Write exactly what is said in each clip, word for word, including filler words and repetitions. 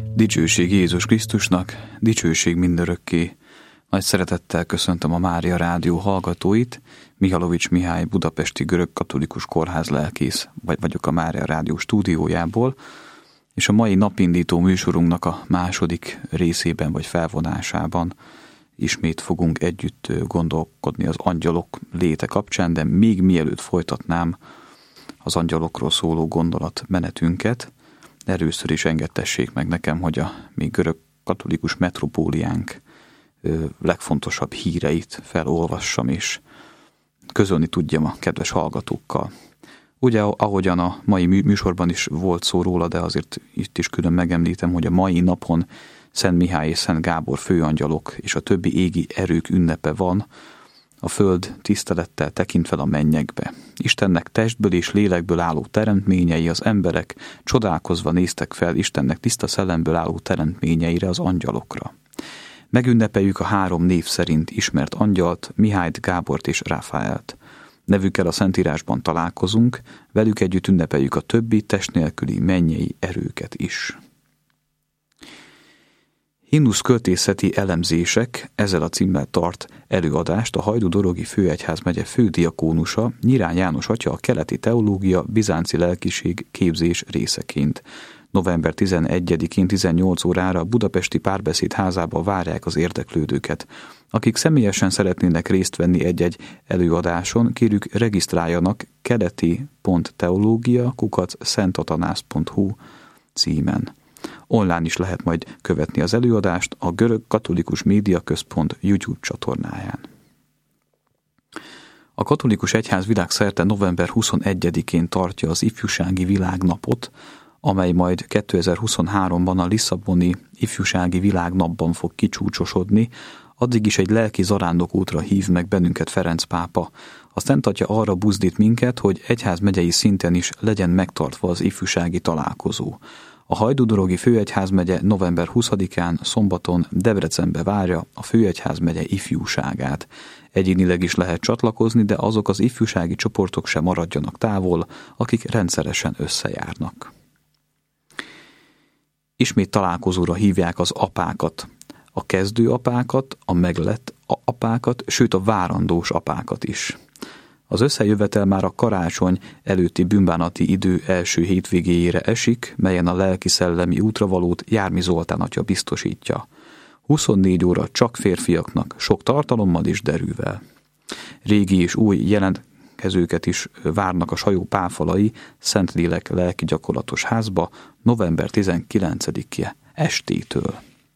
Dicsőség Jézus Krisztusnak, dicsőség mindörökké. Nagy szeretettel köszöntöm a Mária Rádió hallgatóit. Mihalovics Mihály, budapesti görögkatolikus kórház lelkész, vagy vagyok a Mária Rádió stúdiójából, és a mai napindító műsorunknak a második részében vagy felvonásában ismét fogunk együtt gondolkodni az angyalok léte kapcsán, de még mielőtt folytatnám az angyalokról szóló gondolatmenetünket, először is engedtessék meg nekem, hogy a mi görög katolikus metropóliánk legfontosabb híreit felolvassam és közölni tudjam a kedves hallgatókkal. Ugye, ahogyan a mai műsorban is volt szó róla, de azért itt is külön megemlítem, hogy a mai napon Szent Mihály és Szent Gábor főangyalok és a többi égi erők ünnepe van, a föld tisztelettel tekint fel a mennyekbe. Istennek testből és lélekből álló teremtményei, az emberek csodálkozva néztek fel Istennek tiszta szellemből álló teremtményeire, az angyalokra. Megünnepeljük a három név szerint ismert angyalt, Mihályt, Gábort és Ráfaelt. Nevükkel a Szentírásban találkozunk, velük együtt ünnepeljük a többi test nélküli mennyei erőket is. Himnusz költészeti elemzések ezzel a címmel tart előadást a Hajdú-Dorogi Főegyházmegye fődiakónusa, Nyirány János atya a keleti teológia bizánci lelkiség képzés részeként. november tizenegyedikén tizennyolc órára a budapesti Párbeszéd házába várják az érdeklődőket. Akik személyesen szeretnének részt venni egy-egy előadáson, kérjük regisztráljanak keleti pont teológia kukac szentatanász pont hu címen. Online is lehet majd követni az előadást a Görög Katolikus Média Központ YouTube csatornáján. A katolikus egyház világszerte november huszonegyedikén tartja az ifjúsági világnapot, amely majd kétezer-huszonháromban a Lisszaboni ifjúsági világnapban fog kicsúcsosodni. Addig is egy lelki zarándokútra hív meg bennünket Ferenc pápa. A Szent Atya arra buzdít minket, hogy egyházmegyei szinten is legyen megtartva az ifjúsági találkozó. A Hajdú-Dorogi Főegyházmegye november huszadikán szombaton Debrecenbe várja a Főegyházmegye ifjúságát. Egyénileg is lehet csatlakozni, de azok az ifjúsági csoportok sem maradjanak távol, akik rendszeresen összejárnak. Ismét találkozóra hívják az apákat, a kezdő apákat, a meglett apákat, sőt a várandós apákat is. Az összejövetel már a karácsony előtti bűnbánati idő első hétvégéjére esik, melyen a lelki-szellemi útravalót Jármi Zoltán atya biztosítja. huszonnégy óra csak férfiaknak, sok tartalommal és derűvel. Régi és új jelentkezőket is várnak a Sajó páfalai Szentlélek lelki gyakorlatos házba november tizenkilencedike estétől.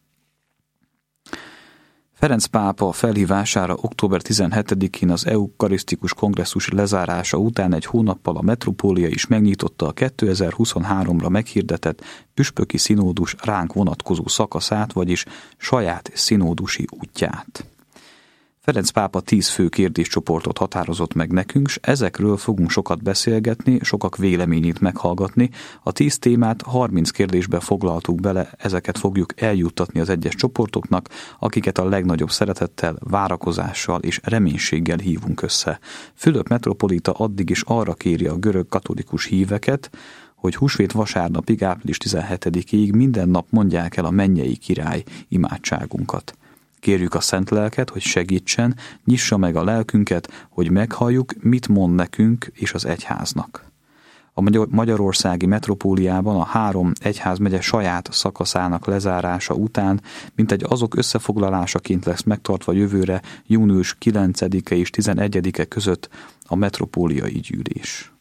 Ferenc pápa felhívására október tizenhetedikén az eukarisztikus kongresszus lezárása után egy hónappal a metropólia is megnyitotta a kétezer-huszonháromra meghirdetett püspöki színódus ránk vonatkozó szakaszát, vagyis saját színódusi útját. Ferenc pápa tíz fő kérdéscsoportot határozott meg nekünk, s ezekről fogunk sokat beszélgetni, sokak véleményét meghallgatni. A tíz témát harminc kérdésbe foglaltuk bele, ezeket fogjuk eljuttatni az egyes csoportoknak, akiket a legnagyobb szeretettel, várakozással és reménységgel hívunk össze. Fülöp metropolita addig is arra kéri a görög katolikus híveket, hogy húsvét vasárnapig, április tizenhetedikéig minden nap mondják el a mennyei király imádságunkat. Kérjük a Szent Lelket, hogy segítsen, nyissa meg a lelkünket, hogy meghalljuk, mit mond nekünk és az egyháznak. A magyarországi metropóliában a három egyházmegye saját szakaszának lezárása után, mintegy azok összefoglalásaként lesz megtartva jövőre június kilencedike és tizenegyedike között a metropóliai gyűlés.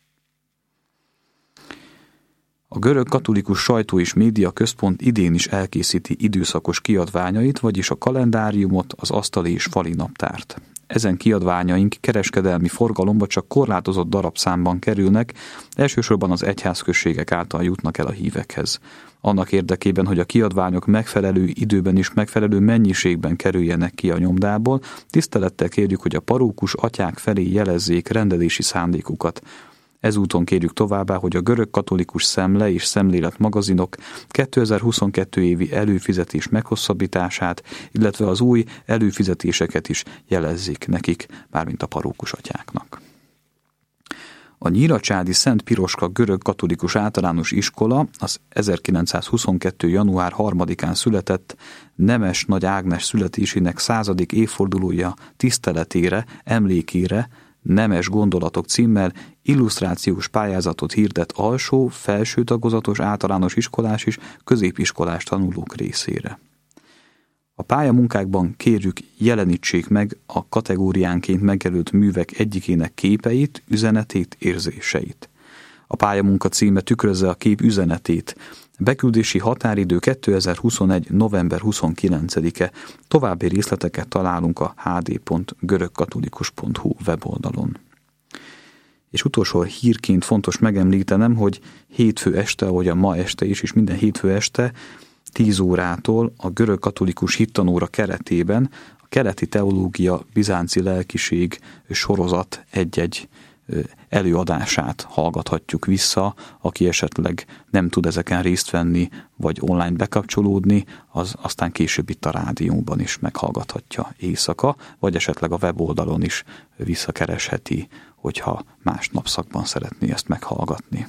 A Görög Katolikus Sajtó és Média Központ idén is elkészíti időszakos kiadványait, vagyis a kalendáriumot, az asztali és fali naptárt. Ezen kiadványaink kereskedelmi forgalomba csak korlátozott darabszámban kerülnek, elsősorban az egyházközségek által jutnak el a hívekhez. Annak érdekében, hogy a kiadványok megfelelő időben és megfelelő mennyiségben kerüljenek ki a nyomdából, tisztelettel kérjük, hogy a parókus atyák felé jelezzék rendelési szándékukat. Ezúton kérjük továbbá, hogy a Görög Katolikus Szemle és Szemlélet magazinok kétezer-huszonkettő évi előfizetés meghosszabbítását, illetve az új előfizetéseket is jelezzék nekik, mármint a parókus atyáknak. A nyíracsádi Szent Piroska görög katolikus általános iskola az ezerkilencszázhuszonkettő. január harmadikán született Nemes Nagy Ágnes születésének századik évfordulója tiszteletére, emlékére Nemes Gondolatok címmel illusztrációs pályázatot hirdet alsó, felső tagozatos általános iskolás és középiskolás tanulók részére. A pályamunkákban kérjük, jelenítsék meg a kategóriánként megjelölt művek egyikének képeit, üzenetét, érzéseit. A pályamunka címe tükrözze a kép üzenetét. Beküldési határidő kétezer-huszonegy. november huszonkilencedike. További részleteket találunk a h d pont görögkatolikus pont h u weboldalon. És utolsó hírként fontos megemlítenem, hogy hétfő este, ahogy a ma este is, és minden hétfő este, tíz órától a görög katolikus hittanóra keretében a keleti teológia, bizánci lelkiség sorozat egy-egy előadását hallgathatjuk vissza. Aki esetleg nem tud ezeken részt venni, vagy online bekapcsolódni, az aztán később itt a rádióban is meghallgathatja éjszaka, vagy esetleg a weboldalon is visszakeresheti, hogyha más napszakban szeretné ezt meghallgatni.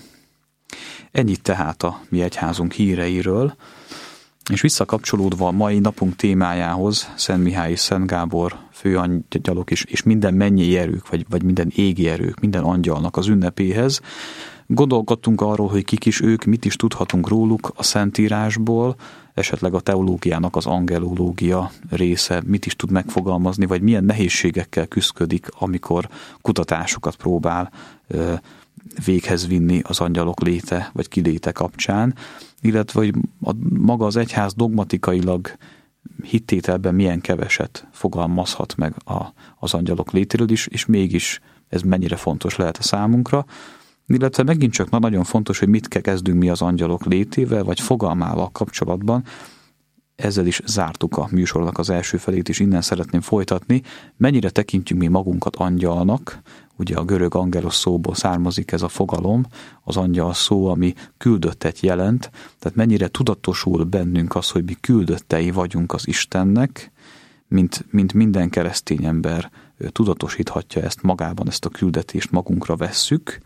Ennyit tehát a mi egyházunk híreiről. És visszakapcsolódva a mai napunk témájához, Szent Mihály és Szent Gábor főangyalok is, és minden mennyei erők, vagy, vagy minden égi erők, minden angyalnak az ünnepéhez, gondolkodtunk arról, hogy kik is ők, mit is tudhatunk róluk a Szentírásból, esetleg a teológiának az angelológia része mit is tud megfogalmazni, vagy milyen nehézségekkel küszködik, amikor kutatásokat próbál ö, véghez vinni az angyalok léte, vagy kiléte kapcsán, illetve hogy a, maga az egyház dogmatikailag hittételben milyen keveset fogalmazhat meg a, az angyalok létéről is, és mégis ez mennyire fontos lehet a számunkra, illetve megint csak nagyon fontos, hogy mit kezdünk mi az angyalok létével, vagy fogalmával kapcsolatban. Ezzel is zártuk a műsornak az első felét, és innen szeretném folytatni. Mennyire tekintjük mi magunkat angyalnak, ugye a görög angelos szóból származik ez a fogalom, az angyal szó, ami küldöttet jelent, tehát mennyire tudatosul bennünk az, hogy mi küldöttei vagyunk az Istennek, mint, mint minden keresztény ember tudatosíthatja ezt magában, ezt a küldetést magunkra vesszük,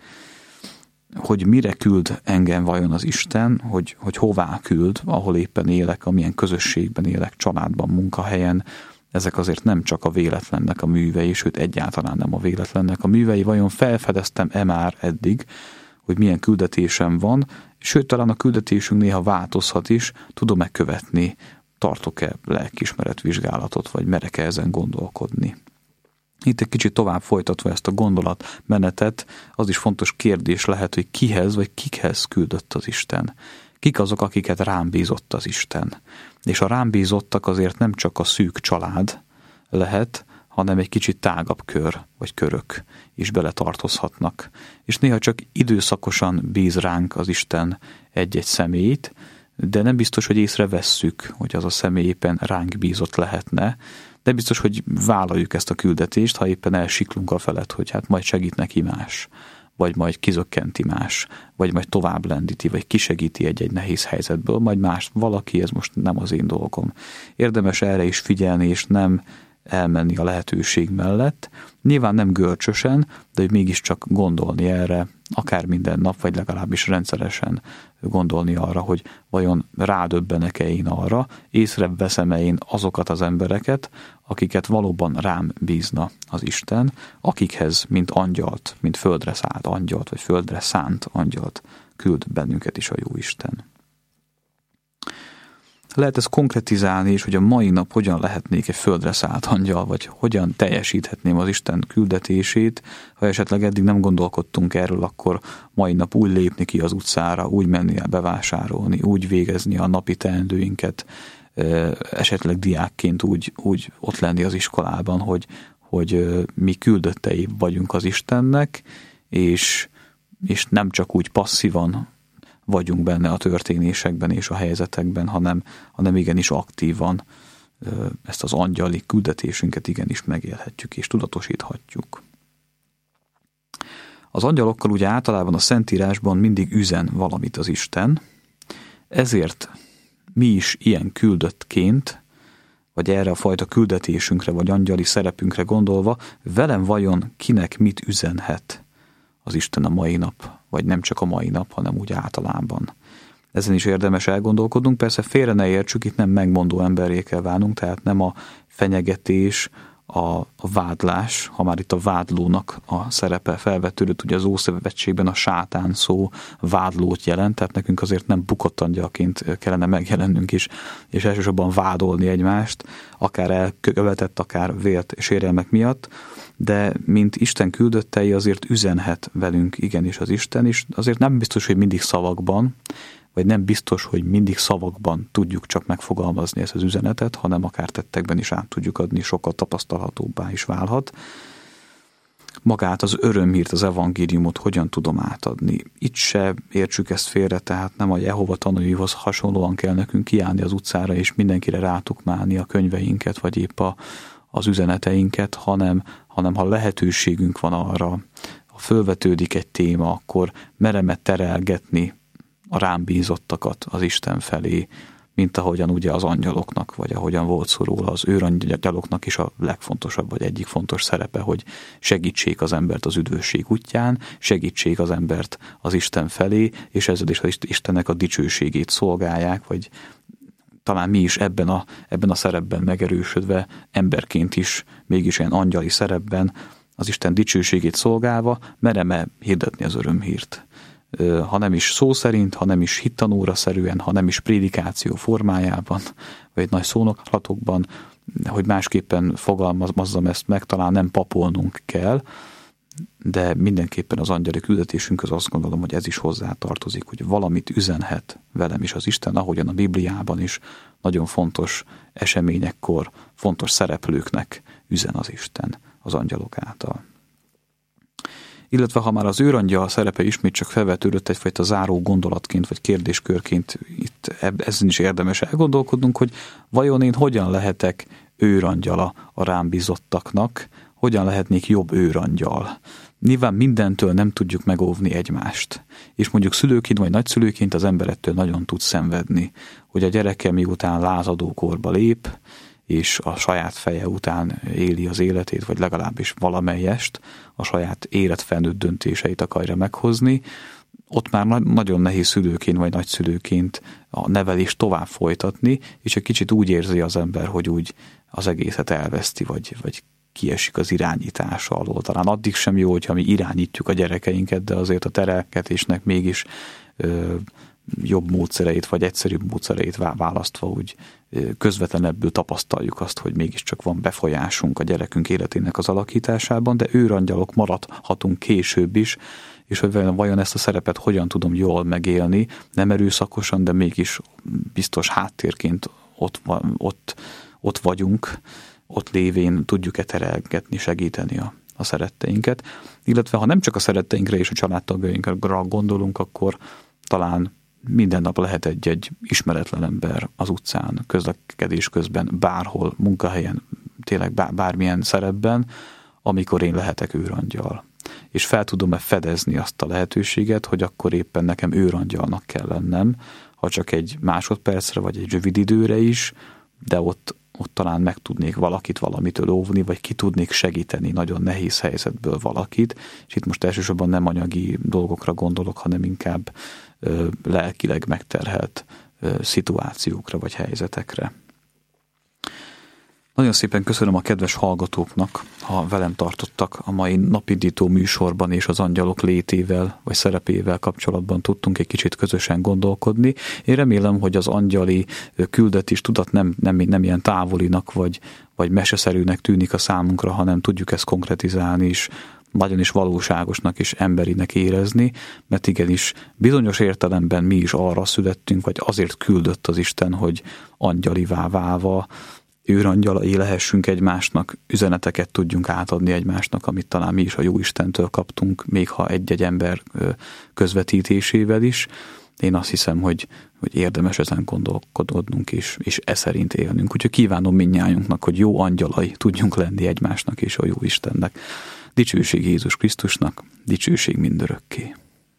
hogy mire küld engem vajon az Isten, hogy, hogy hová küld, ahol éppen élek, amilyen közösségben élek, családban, munkahelyen. Ezek azért nem csak a véletlennek a művei, sőt egyáltalán nem a véletlennek a művei. Vajon felfedeztem-e már eddig, hogy milyen küldetésem van, sőt talán a küldetésünk néha változhat is, tudom-e követni, tartok-e lelkiismeretvizsgálatot, vagy merek-e ezen gondolkodni. Itt egy kicsit tovább folytatva ezt a gondolatmenetet, az is fontos kérdés lehet, hogy kihez vagy kikhez küldött az Isten. Kik azok, akiket rám bízott az Isten. És a rám bízottak azért nem csak a szűk család lehet, hanem egy kicsit tágabb kör vagy körök is beletartozhatnak. És néha csak időszakosan bíz ránk az Isten egy-egy személyt, de nem biztos, hogy észrevesszük, hogy az a személy éppen ránk bízott lehetne, de biztos, hogy vállaljuk ezt a küldetést, ha éppen elsiklunk a felett, hogy hát majd segít neki más, vagy majd kizökkenti más, vagy majd tovább lendíti, vagy kisegíti egy-egy nehéz helyzetből, majd más valaki, ez most nem az én dolgom. Érdemes erre is figyelni, és nem elmenni a lehetőség mellett. Nyilván nem görcsösen, de hogy mégiscsak gondolni erre, akár minden nap, vagy legalábbis rendszeresen gondolni arra, hogy vajon rádöbbenek-e én arra, észreveszem-e én azokat az embereket, akiket valóban rám bízna az Isten, akikhez, mint angyalt, mint földre szállt angyalt, vagy földre szánt angyalt küld bennünket is a Jóisten. Lehet ezt konkretizálni is, hogy a mai nap hogyan lehetnék egy földre szállt angyal, vagy hogyan teljesíthetném az Isten küldetését. Ha esetleg eddig nem gondolkodtunk erről, akkor mai nap úgy lépni ki az utcára, úgy menni el bevásárolni, úgy végezni a napi teendőinket, esetleg diákként úgy, úgy ott lenni az iskolában, hogy, hogy mi küldöttei vagyunk az Istennek, és, és nem csak úgy passzívan vagyunk benne a történésekben és a helyzetekben, hanem, hanem igenis aktívan ezt az angyali küldetésünket igenis megélhetjük és tudatosíthatjuk. Az angyalokkal ugye általában a Szentírásban mindig üzen valamit az Isten, ezért mi is ilyen küldöttként, vagy erre a fajta küldetésünkre, vagy angyali szerepünkre gondolva, velem vajon kinek mit üzenhet az Isten a mai nap, vagy nem csak a mai nap, hanem úgy általában. Ezen is érdemes elgondolkodnunk, persze félre ne értsük, itt nem megmondó emberré kell válnunk, tehát nem a fenyegetés, a, a vádlás, ha már itt a vádlónak a szerepe felvetődött, ugye az Ószövetségben a sátán szó vádlót jelent, tehát nekünk azért nem bukott angyalként kellene megjelennünk is, és elsősorban vádolni egymást, akár elkövetett, akár vélt sérelmek miatt, de mint Isten küldöttei azért üzenhet velünk igenis az Isten is, azért nem biztos, hogy mindig szavakban, vagy nem biztos, hogy mindig szavakban tudjuk csak megfogalmazni ezt az üzenetet, hanem akár tettekben is át tudjuk adni, sokkal tapasztalhatóbbá is válhat. Magát az örömhírt, az evangéliumot hogyan tudom átadni? Itt se értsük ezt félre, tehát nem a Jehova tanúihoz hasonlóan kell nekünk kiállni az utcára, és mindenkire rátukmálni a könyveinket, vagy épp a, az üzeneteinket, hanem, hanem ha lehetőségünk van arra, ha fölvetődik egy téma, akkor merem terelgetni a rám bízottakat az Isten felé, mint ahogyan ugye az angyaloknak, vagy ahogyan volt szó róla, az őrangyaloknak is a legfontosabb, vagy egyik fontos szerepe, hogy segítsék az embert az üdvösség útján, segítsék az embert az Isten felé, és ezzel is az Istennek a dicsőségét szolgálják, vagy talán mi is ebben a, ebben a szerepben megerősödve, emberként is, mégis ilyen angyali szerepben, az Isten dicsőségét szolgálva, merem-e hirdetni az örömhírt. Ha nem is szó szerint, ha nem is hittanóra szerűen, ha nem is prédikáció formájában, vagy nagy szónoklatokban, hogy másképpen fogalmazzam ezt meg, talán nem papolnunk kell, de mindenképpen az angyali küldetésünkhöz azt gondolom, hogy ez is hozzá tartozik, hogy valamit üzenhet velem is az Isten, ahogyan a Bibliában is nagyon fontos eseményekkor, fontos szereplőknek üzen az Isten az angyalok által. Illetve ha már az őrangyal szerepe ismét csak felvetődött egyfajta záró gondolatként, vagy kérdéskörként, itt ezen is érdemes elgondolkodnunk, hogy vajon én hogyan lehetek őrangyala a rám bízottaknak, hogyan lehetnék jobb őrangyal. Nyilván mindentől nem tudjuk megóvni egymást, és mondjuk szülőként vagy nagyszülőként az ember ettől nagyon tud szenvedni, hogy a gyereke miután lázadó korba lép, és a saját feje után éli az életét, vagy legalábbis valamelyest a saját életfelnőtt döntéseit akarja meghozni, ott már nagyon nehéz szülőként vagy nagyszülőként a nevelést tovább folytatni, és egy kicsit úgy érzi az ember, hogy úgy az egészet elveszti, vagy, vagy kiesik az irányítása alól. Talán addig sem jó, hogyha mi irányítjuk a gyerekeinket, de azért a terelgetésnek mégis ö, jobb módszereit, vagy egyszerűbb módszereit választva úgy közvetlenebbül tapasztaljuk azt, hogy mégiscsak van befolyásunk a gyerekünk életének az alakításában, de őrangyalok maradhatunk később is, és hogy vajon ezt a szerepet hogyan tudom jól megélni, nem erőszakosan, de mégis biztos háttérként ott, ott, ott vagyunk, ott lévén tudjuk-e terelgetni, segíteni a, a szeretteinket. Illetve ha nem csak a szeretteinkre és a családtagjainkra gondolunk, akkor talán minden nap lehet egy-egy ismeretlen ember az utcán, közlekedés közben, bárhol, munkahelyen, tényleg bármilyen szerepben, amikor én lehetek őrangyal. És fel tudom-e fedezni azt a lehetőséget, hogy akkor éppen nekem őrangyalnak kell lennem, ha csak egy másodpercre, vagy egy rövid időre is, de ott, ott talán meg tudnék valakit valamitől óvni, vagy ki tudnék segíteni nagyon nehéz helyzetből valakit, és itt most elsősorban nem anyagi dolgokra gondolok, hanem inkább ö, lelkileg megterhelt ö, szituációkra vagy helyzetekre. Nagyon szépen köszönöm a kedves hallgatóknak, ha velem tartottak a mai napindító műsorban, és az angyalok létével vagy szerepével kapcsolatban tudtunk egy kicsit közösen gondolkodni. Én remélem, hogy az angyali küldetés tudat nem, nem, nem ilyen távolinak vagy, vagy meseszerűnek tűnik a számunkra, hanem tudjuk ezt konkretizálni is, nagyon is valóságosnak és emberinek érezni, mert igenis bizonyos értelemben mi is arra születtünk, vagy azért küldött az Isten, hogy angyalivá válva, őrangyalai lehessünk egymásnak, üzeneteket tudjunk átadni egymásnak, amit talán mi is a Jóistentől kaptunk, még ha egy-egy ember közvetítésével is. Én azt hiszem, hogy, hogy érdemes ezen gondolkodnunk és, és e szerint élnünk. Úgyhogy kívánom mindnyájunknak, hogy jó angyalai tudjunk lenni egymásnak és a Jóistennek. Dicsőség Jézus Krisztusnak, dicsőség mindörökké.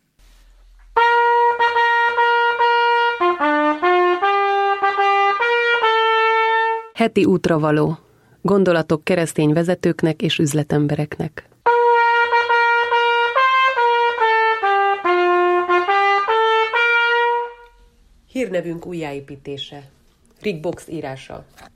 Heti útravaló. Gondolatok keresztény vezetőknek és üzletembereknek. hírnevünk újjáépítése. Rick Box írása.